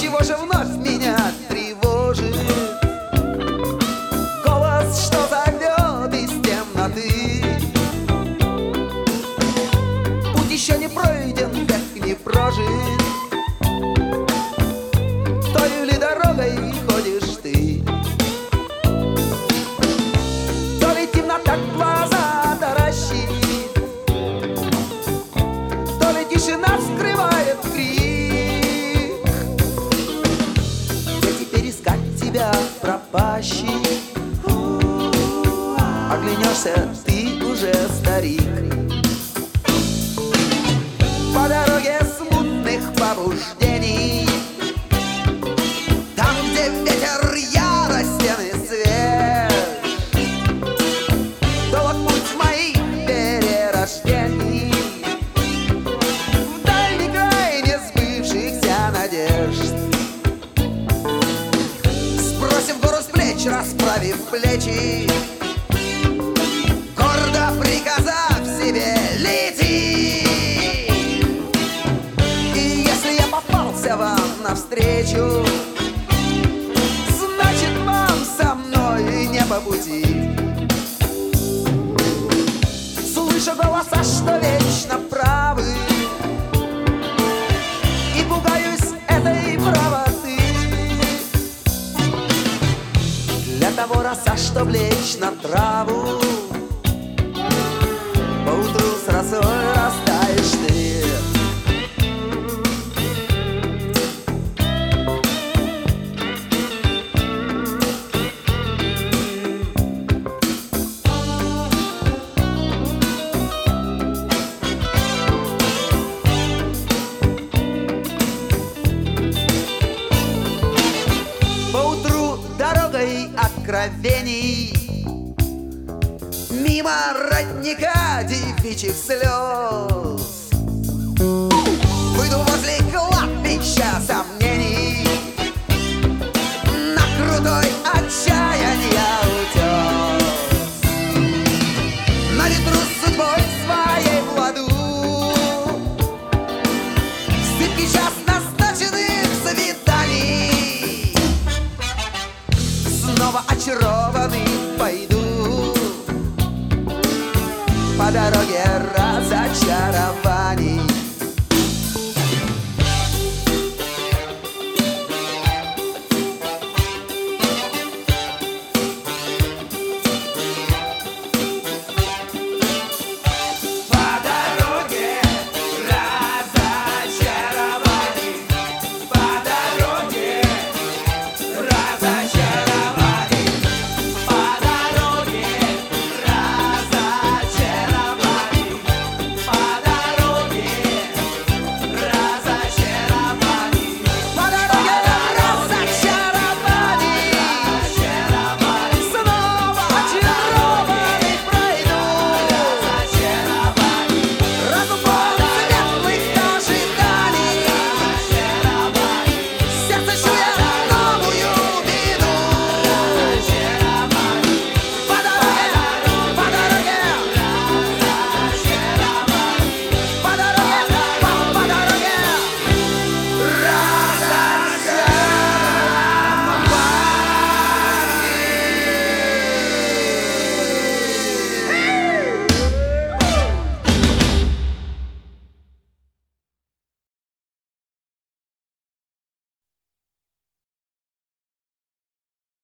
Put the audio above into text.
чего же вновь меня тревожит? Голос, что зовет из темноты. Путь еще не пройден, век не прожит. Той ли дорогой ходишь ты? То ли темнота глаза таращит, то ли тишина скрывает крик. Где теперь искать тебя, пропащий? Оглянешься, ты уже старик. По дороге смутных побуждений, там, где ветер яростен и свеж, долг путь моих перерождений в дальний край несбывшихся надежд. Сбросив гору с плеч, расправив плечи, гордо приказав себе лети. И если я попался вам навстречу, значит, вам со мной не по пути. Слышу голоса, что вечно правы, и пугаюсь этой правоты. Для того роса, чтоб лечь на траву, поутру с росой растаешь ты. Поутру дорогой откровений, мимо родника девичьих слез, выйду возле кладбища сам